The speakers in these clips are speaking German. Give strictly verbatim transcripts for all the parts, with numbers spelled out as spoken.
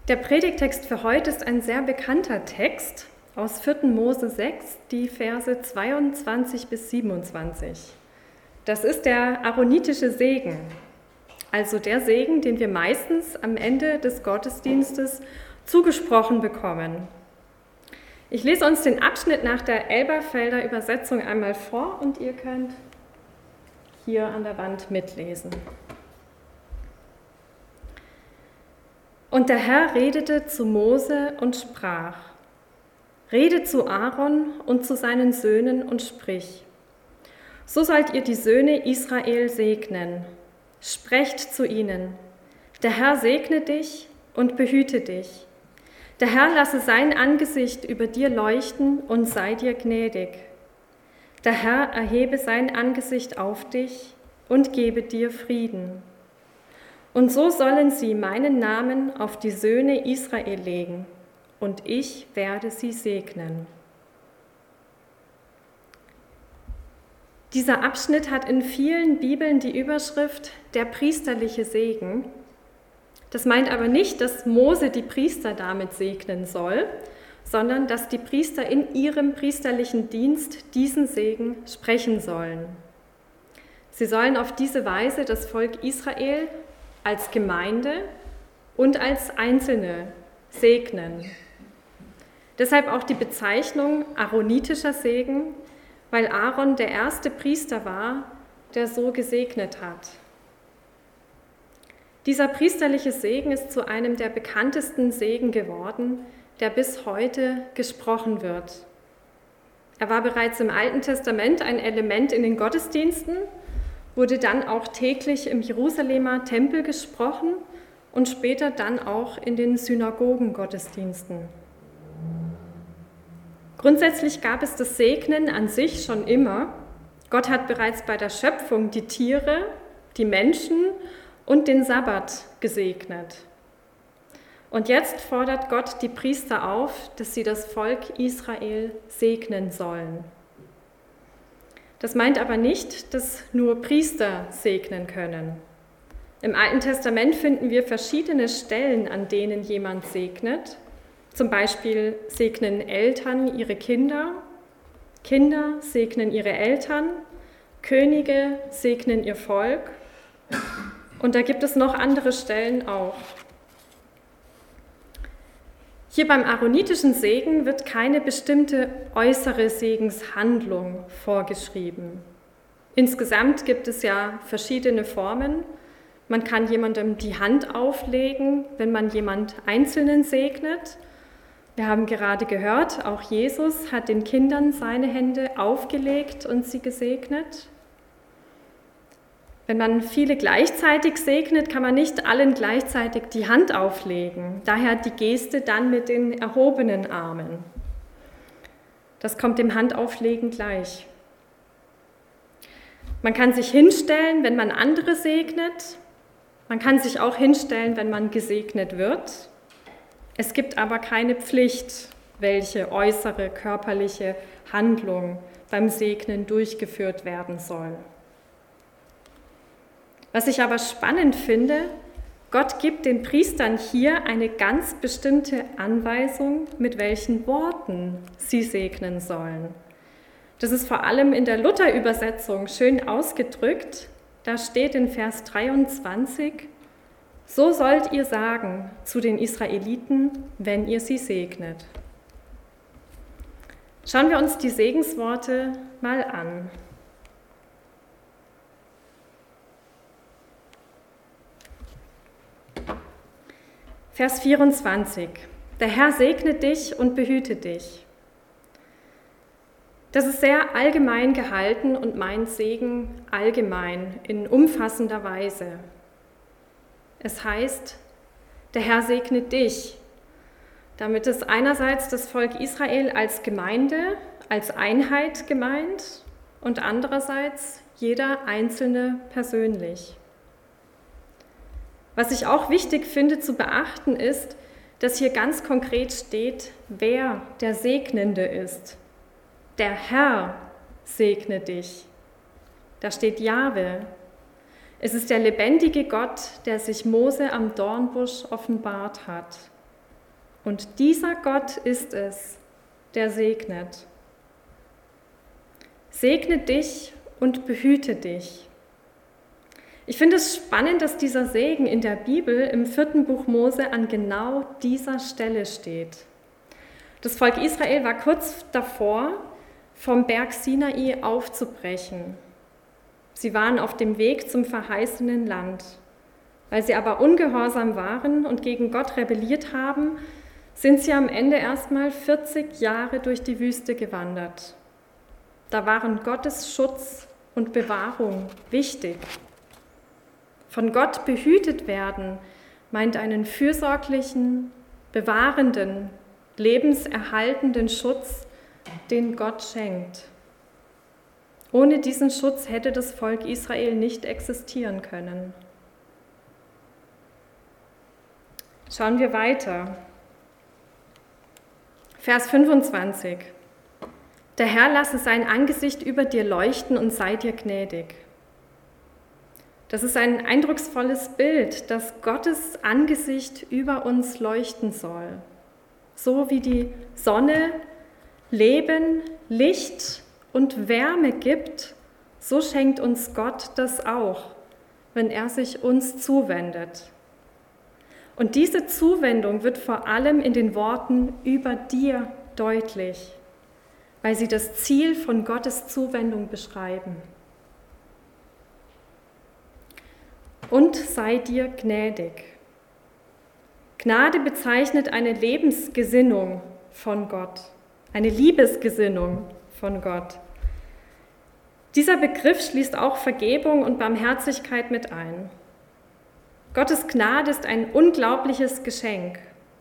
Der Predigttext für heute ist ein sehr bekannter Text aus vierten Mose sechs, die Verse zweiundzwanzig bis siebenundzwanzig. Das ist der aaronitische Segen, also der Segen, den wir meistens am Ende des Gottesdienstes zugesprochen bekommen. Ich lese uns den Abschnitt nach der Elberfelder Übersetzung einmal vor und ihr könnt hier an der Wand mitlesen. Und der Herr redete zu Mose und sprach: Rede zu Aaron und zu seinen Söhnen und sprich: So sollt ihr die Söhne Israel segnen. Sprecht zu ihnen: Der Herr segne dich und behüte dich. Der Herr lasse sein Angesicht über dir leuchten und sei dir gnädig. Der Herr erhebe sein Angesicht auf dich und gebe dir Frieden. Und so sollen sie meinen Namen auf die Söhne Israel legen, und ich werde sie segnen. Dieser Abschnitt hat in vielen Bibeln die Überschrift der priesterliche Segen. Das meint aber nicht, dass Mose die Priester damit segnen soll, sondern dass die Priester in ihrem priesterlichen Dienst diesen Segen sprechen sollen. Sie sollen auf diese Weise das Volk Israel als Gemeinde und als Einzelne segnen. Deshalb auch die Bezeichnung aaronitischer Segen, weil Aaron der erste Priester war, der so gesegnet hat. Dieser priesterliche Segen ist zu einem der bekanntesten Segen geworden, der bis heute gesprochen wird. Er war bereits im Alten Testament ein Element in den Gottesdiensten, wurde dann auch täglich im Jerusalemer Tempel gesprochen und später dann auch in den Synagogen-Gottesdiensten. Grundsätzlich gab es das Segnen an sich schon immer. Gott hat bereits bei der Schöpfung die Tiere, die Menschen und den Sabbat gesegnet. Und jetzt fordert Gott die Priester auf, dass sie das Volk Israel segnen sollen. Das meint aber nicht, dass nur Priester segnen können. Im Alten Testament finden wir verschiedene Stellen, an denen jemand segnet. Zum Beispiel segnen Eltern ihre Kinder, Kinder segnen ihre Eltern, Könige segnen ihr Volk. Und da gibt es noch andere Stellen auch. Hier beim aaronitischen Segen wird keine bestimmte äußere Segenshandlung vorgeschrieben. Insgesamt gibt es ja verschiedene Formen. Man kann jemandem die Hand auflegen, wenn man jemand Einzelnen segnet. Wir haben gerade gehört, auch Jesus hat den Kindern seine Hände aufgelegt und sie gesegnet. Wenn man viele gleichzeitig segnet, kann man nicht allen gleichzeitig die Hand auflegen. Daher die Geste dann mit den erhobenen Armen. Das kommt dem Handauflegen gleich. Man kann sich hinstellen, wenn man andere segnet. Man kann sich auch hinstellen, wenn man gesegnet wird. Es gibt aber keine Pflicht, welche äußere körperliche Handlung beim Segnen durchgeführt werden soll. Was ich aber spannend finde, Gott gibt den Priestern hier eine ganz bestimmte Anweisung, mit welchen Worten sie segnen sollen. Das ist vor allem in der Luther-Übersetzung schön ausgedrückt. Da steht in Vers dreiundzwanzig: So sollt ihr sagen zu den Israeliten, wenn ihr sie segnet. Schauen wir uns die Segensworte mal an. Vers vierundzwanzig. Der Herr segne dich und behüte dich. Das ist sehr allgemein gehalten und meint Segen allgemein in umfassender Weise. Es heißt, der Herr segne dich. Damit ist einerseits das Volk Israel als Gemeinde, als Einheit gemeint und andererseits jeder Einzelne persönlich. Was ich auch wichtig finde zu beachten ist, dass hier ganz konkret steht, wer der Segnende ist. Der Herr segne dich. Da steht Jahwe. Es ist der lebendige Gott, der sich Mose am Dornbusch offenbart hat. Und dieser Gott ist es, der segnet. Segne dich und behüte dich. Ich finde es spannend, dass dieser Segen in der Bibel im vierten Buch Mose an genau dieser Stelle steht. Das Volk Israel war kurz davor, vom Berg Sinai aufzubrechen. Sie waren auf dem Weg zum verheißenen Land. Weil sie aber ungehorsam waren und gegen Gott rebelliert haben, sind sie am Ende erstmal vierzig Jahre durch die Wüste gewandert. Da waren Gottes Schutz und Bewahrung wichtig. Von Gott behütet werden meint einen fürsorglichen, bewahrenden, lebenserhaltenden Schutz, den Gott schenkt. Ohne diesen Schutz hätte das Volk Israel nicht existieren können. Schauen wir weiter. Vers fünfundzwanzig. Der Herr lasse sein Angesicht über dir leuchten und sei dir gnädig. Das ist ein eindrucksvolles Bild, dass Gottes Angesicht über uns leuchten soll. So wie die Sonne Leben, Licht und Wärme gibt, so schenkt uns Gott das auch, wenn er sich uns zuwendet. Und diese Zuwendung wird vor allem in den Worten über dir deutlich, weil sie das Ziel von Gottes Zuwendung beschreiben. Und sei dir gnädig. Gnade bezeichnet eine Lebensgesinnung von Gott, eine Liebesgesinnung von Gott. Dieser Begriff schließt auch Vergebung und Barmherzigkeit mit ein. Gottes Gnade ist ein unglaubliches Geschenk.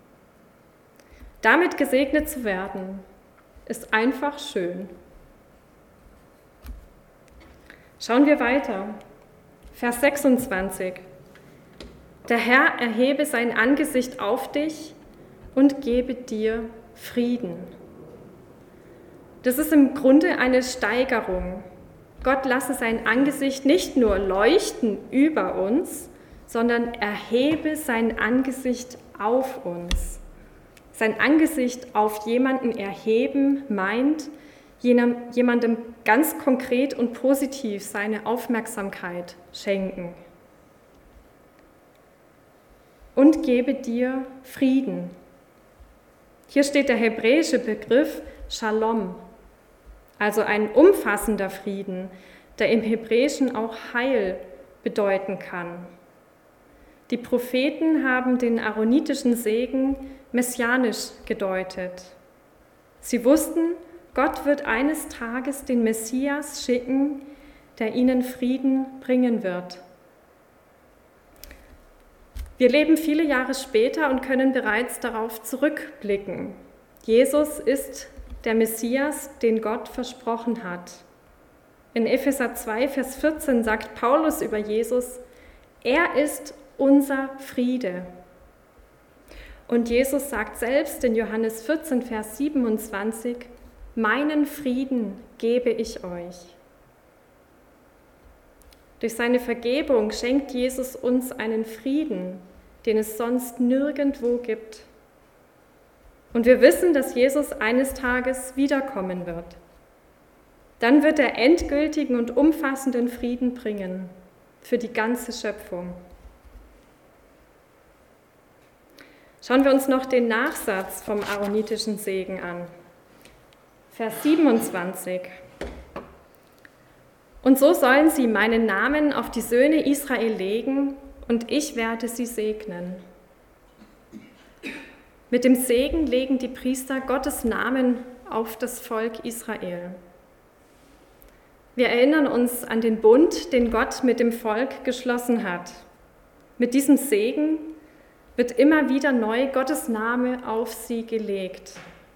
Damit gesegnet zu werden, ist einfach schön. Schauen wir weiter. Vers sechsundzwanzig. Der Herr erhebe sein Angesicht auf dich und gebe dir Frieden. Das ist im Grunde eine Steigerung. Gott lasse sein Angesicht nicht nur leuchten über uns, sondern erhebe sein Angesicht auf uns. Sein Angesicht auf jemanden erheben meint, jemandem ganz konkret und positiv seine Aufmerksamkeit schenken. Und gebe dir Frieden. Hier steht der hebräische Begriff Shalom, also ein umfassender Frieden, der im Hebräischen auch Heil bedeuten kann. Die Propheten haben den aaronitischen Segen messianisch gedeutet. Sie wussten, Gott wird eines Tages den Messias schicken, der ihnen Frieden bringen wird. Wir leben viele Jahre später und können bereits darauf zurückblicken. Jesus ist der Messias, den Gott versprochen hat. In Epheser zwei, Vers vierzehn sagt Paulus über Jesus, er ist unser Friede. Und Jesus sagt selbst in Johannes vierzehn, Vers siebenundzwanzig, meinen Frieden gebe ich euch. Durch seine Vergebung schenkt Jesus uns einen Frieden, den es sonst nirgendwo gibt. Und wir wissen, dass Jesus eines Tages wiederkommen wird. Dann wird er endgültigen und umfassenden Frieden bringen für die ganze Schöpfung. Schauen wir uns noch den Nachsatz vom aaronitischen Segen an. Vers siebenundzwanzig. Und so sollen sie meinen Namen auf die Söhne Israel legen, und ich werde sie segnen. Mit dem Segen legen die Priester Gottes Namen auf das Volk Israel. Wir erinnern uns an den Bund, den Gott mit dem Volk geschlossen hat. Mit diesem Segen wird immer wieder neu Gottes Name auf sie gelegt.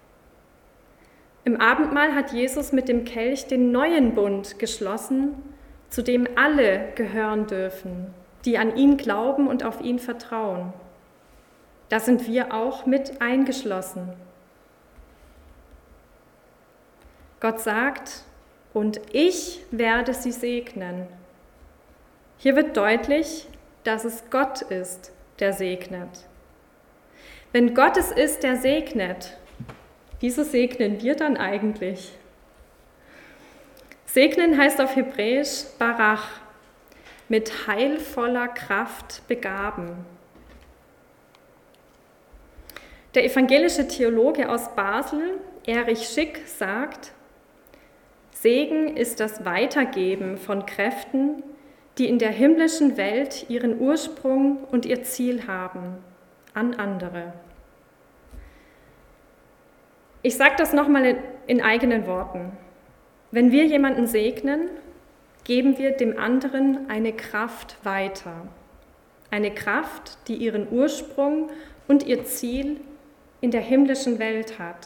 Im Abendmahl hat Jesus mit dem Kelch den neuen Bund geschlossen, zu dem alle gehören dürfen, die an ihn glauben und auf ihn vertrauen. Da sind wir auch mit eingeschlossen. Gott sagt, und ich werde sie segnen. Hier wird deutlich, dass es Gott ist, der segnet. Wenn Gott es ist, der segnet, wieso segnen wir dann eigentlich? Segnen heißt auf Hebräisch Barach, mit heilvoller Kraft begaben. Der evangelische Theologe aus Basel, Erich Schick, sagt, Segen ist das Weitergeben von Kräften, die in der himmlischen Welt ihren Ursprung und ihr Ziel haben, an andere. Ich sage das nochmal in eigenen Worten. Wenn wir jemanden segnen, geben wir dem anderen eine Kraft weiter. Eine Kraft, die ihren Ursprung und ihr Ziel in der himmlischen Welt hat.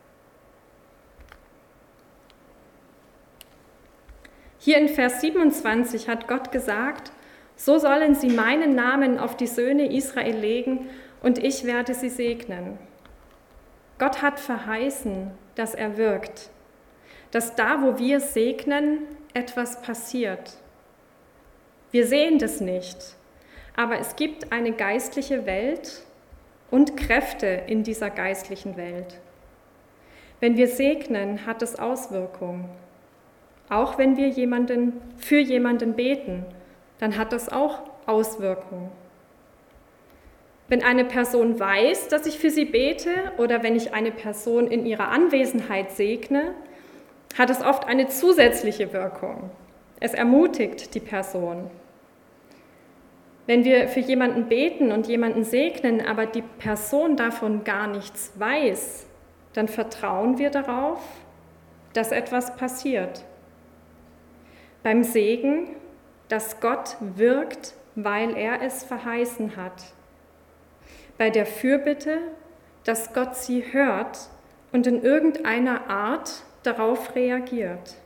Hier in Vers siebenundzwanzig hat Gott gesagt, so sollen sie meinen Namen auf die Söhne Israel legen und ich werde sie segnen. Gott hat verheißen, dass er wirkt, dass da, wo wir segnen, etwas passiert. Wir sehen das nicht, aber es gibt eine geistliche Welt und Kräfte in dieser geistlichen Welt. Wenn wir segnen, hat es Auswirkungen. Auch wenn wir jemanden, für jemanden beten, dann hat das auch Auswirkungen. Wenn eine Person weiß, dass ich für sie bete, oder wenn ich eine Person in ihrer Anwesenheit segne, hat es oft eine zusätzliche Wirkung. Es ermutigt die Person. Wenn wir für jemanden beten und jemanden segnen, aber die Person davon gar nichts weiß, dann vertrauen wir darauf, dass etwas passiert. Beim Segen, dass Gott wirkt, weil er es verheißen hat. Bei der Fürbitte, dass Gott sie hört und in irgendeiner Art darauf reagiert.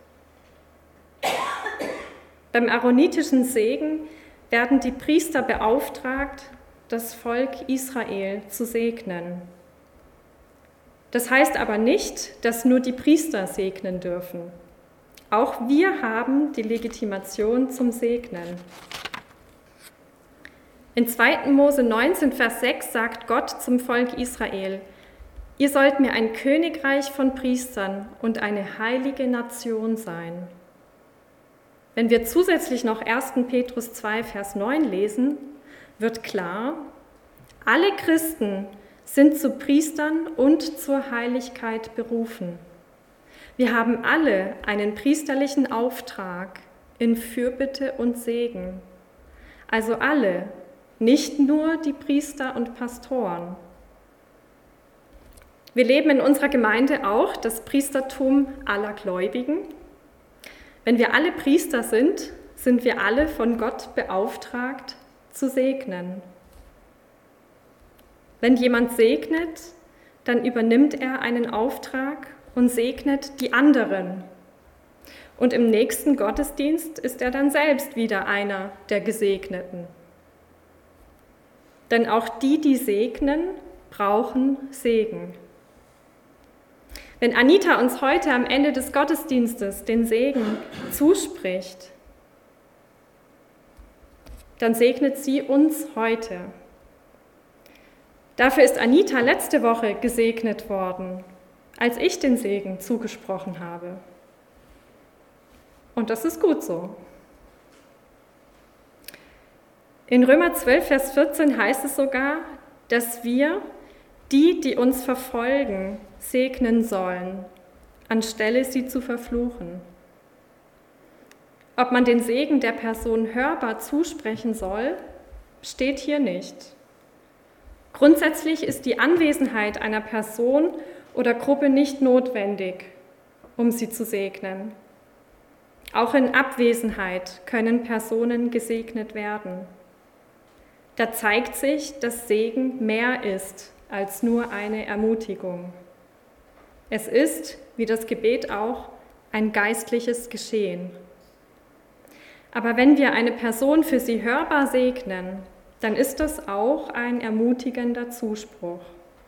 Beim aaronitischen Segen werden die Priester beauftragt, das Volk Israel zu segnen. Das heißt aber nicht, dass nur die Priester segnen dürfen. Auch wir haben die Legitimation zum Segnen. In zweiten Mose neunzehn, Vers sechs sagt Gott zum Volk Israel, ihr sollt mir ein Königreich von Priestern und eine heilige Nation sein. Wenn wir zusätzlich noch ersten Petrus zwei, Vers neun lesen, wird klar, alle Christen sind zu Priestern und zur Heiligkeit berufen. Wir haben alle einen priesterlichen Auftrag in Fürbitte und Segen. Also alle, nicht nur die Priester und Pastoren. Wir leben in unserer Gemeinde auch das Priestertum aller Gläubigen. Wenn wir alle Priester sind, sind wir alle von Gott beauftragt, zu segnen. Wenn jemand segnet, dann übernimmt er einen Auftrag und segnet die anderen. Und im nächsten Gottesdienst ist er dann selbst wieder einer der Gesegneten. Denn auch die, die segnen, brauchen Segen. Wenn Anita uns heute am Ende des Gottesdienstes den Segen zuspricht, dann segnet sie uns heute. Dafür ist Anita letzte Woche gesegnet worden, als ich den Segen zugesprochen habe. Und das ist gut so. In Römer zwölf, Vers vierzehn heißt es sogar, dass wir die, die uns verfolgen, segnen sollen, anstelle sie zu verfluchen. Ob man den Segen der Person hörbar zusprechen soll, steht hier nicht. Grundsätzlich ist die Anwesenheit einer Person oder Gruppe nicht notwendig, um sie zu segnen. Auch in Abwesenheit können Personen gesegnet werden. Da zeigt sich, dass Segen mehr ist als nur eine Ermutigung. Es ist, wie das Gebet auch, ein geistliches Geschehen. Aber wenn wir eine Person für sie hörbar segnen, dann ist das auch ein ermutigender Zuspruch.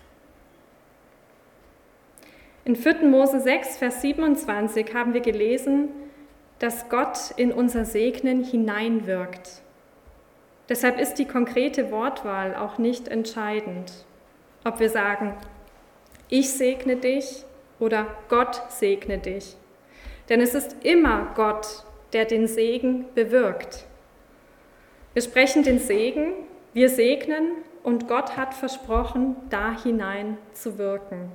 In vierten Mose sechs, Vers siebenundzwanzig haben wir gelesen, dass Gott in unser Segnen hineinwirkt. Deshalb ist die konkrete Wortwahl auch nicht entscheidend. ob wir sagen, ich segne dich oder Gott segne dich. Denn es ist immer Gott, der den Segen bewirkt. Wir sprechen den Segen, wir segnen und Gott hat versprochen, da hinein zu wirken.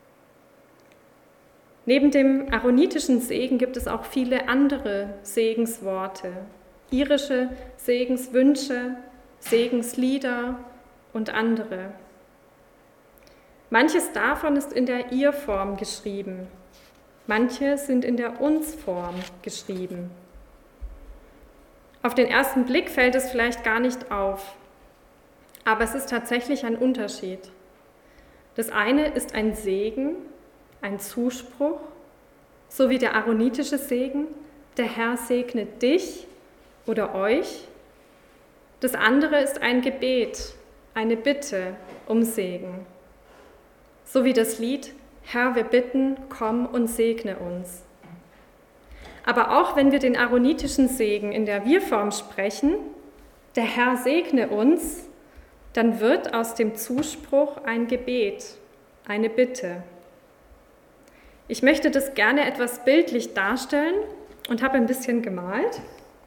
Neben dem aaronitischen Segen gibt es auch viele andere Segensworte, irische Segenswünsche, Segenslieder und andere. Manches davon ist in der Ir-Form geschrieben, manche sind in der Uns-Form geschrieben. Auf den ersten Blick fällt es vielleicht gar nicht auf, aber es ist tatsächlich ein Unterschied. Das eine ist ein Segen, ein Zuspruch, so wie der aaronitische Segen, der Herr segne dich oder euch. Das andere ist ein Gebet, eine Bitte um Segen, so wie das Lied Herr, wir bitten, komm und segne uns. Aber auch wenn wir den aaronitischen Segen in der Wir-Form sprechen, der Herr segne uns, dann wird aus dem Zuspruch ein Gebet, eine Bitte. Ich möchte das gerne etwas bildlich darstellen und habe ein bisschen gemalt.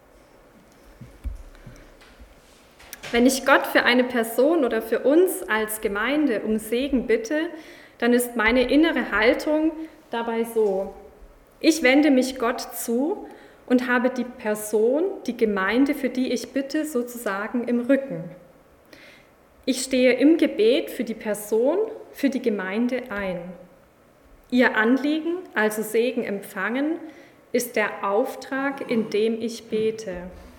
Wenn ich Gott für eine Person oder für uns als Gemeinde um Segen bitte, dann ist meine innere Haltung dabei so: Ich wende mich Gott zu und habe die Person, die Gemeinde, für die ich bitte, sozusagen im Rücken. Ich stehe im Gebet für die Person, für die Gemeinde ein. Ihr Anliegen, also Segen empfangen, ist der Auftrag, in dem ich bete.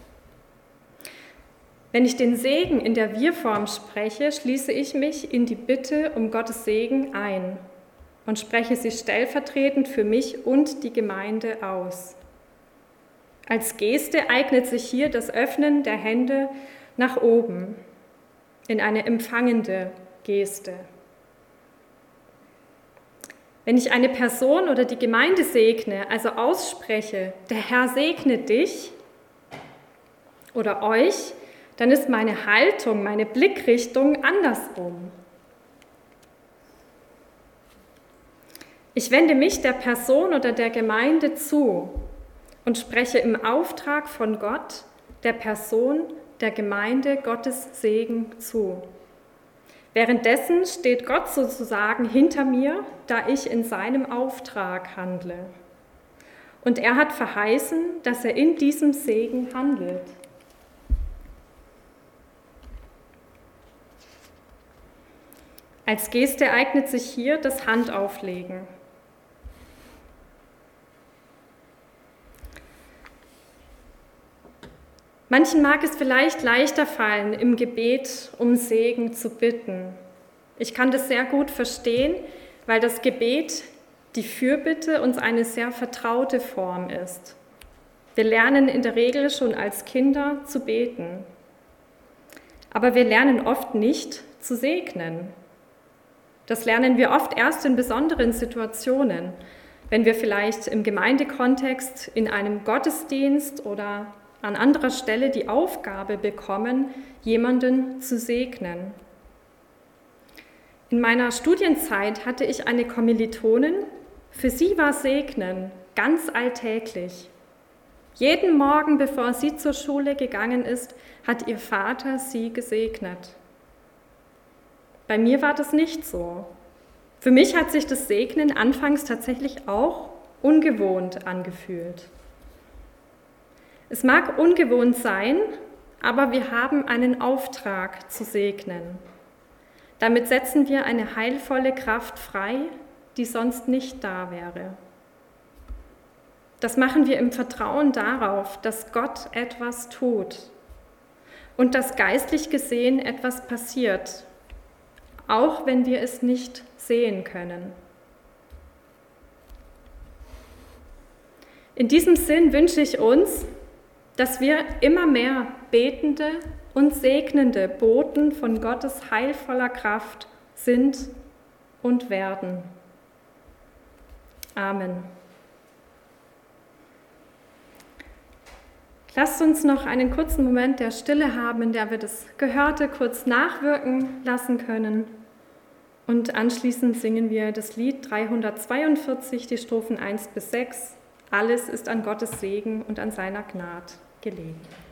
Wenn ich den Segen in der Wir-Form spreche, schließe ich mich in die Bitte um Gottes Segen ein und spreche sie stellvertretend für mich und die Gemeinde aus. Als Geste eignet sich hier das Öffnen der Hände nach oben in eine empfangende Geste. Wenn ich eine Person oder die Gemeinde segne, also ausspreche, der Herr segne dich oder euch, dann ist meine Haltung, meine Blickrichtung andersrum. Ich wende mich der Person oder der Gemeinde zu und spreche im Auftrag von Gott, der Person, der Gemeinde Gottes Segen zu. Währenddessen steht Gott sozusagen hinter mir, da ich in seinem Auftrag handle. Und er hat verheißen, dass er in diesem Segen handelt. Als Geste eignet sich hier das Handauflegen. Manchen mag es vielleicht leichter fallen, im Gebet um Segen zu bitten. Ich kann das sehr gut verstehen, weil das Gebet, die Fürbitte, uns eine sehr vertraute Form ist. Wir lernen in der Regel schon als Kinder zu beten. Aber wir lernen oft nicht zu segnen. Das lernen wir oft erst in besonderen Situationen, wenn wir vielleicht im Gemeindekontext in einem Gottesdienst oder an anderer Stelle die Aufgabe bekommen, jemanden zu segnen. In meiner Studienzeit hatte ich eine Kommilitonin, für sie war Segnen ganz alltäglich. Jeden Morgen, bevor sie zur Schule gegangen ist, hat ihr Vater sie gesegnet. Bei mir war das nicht so. Für mich hat sich das Segnen anfangs tatsächlich auch ungewohnt angefühlt. Es mag ungewohnt sein, aber wir haben einen Auftrag zu segnen. Damit setzen wir eine heilvolle Kraft frei, die sonst nicht da wäre. Das machen wir im Vertrauen darauf, dass Gott etwas tut und dass geistlich gesehen etwas passiert, auch wenn wir es nicht sehen können. In diesem Sinn wünsche ich uns, dass wir immer mehr betende und segnende Boten von Gottes heilvoller Kraft sind und werden. Amen. Lasst uns noch einen kurzen Moment der Stille haben, in der wir das Gehörte kurz nachwirken lassen können. Und anschließend singen wir das Lied dreihundertzweiundvierzig, die Strophen eins bis sechs. Alles ist an Gottes Segen und an seiner Gnade gelegen.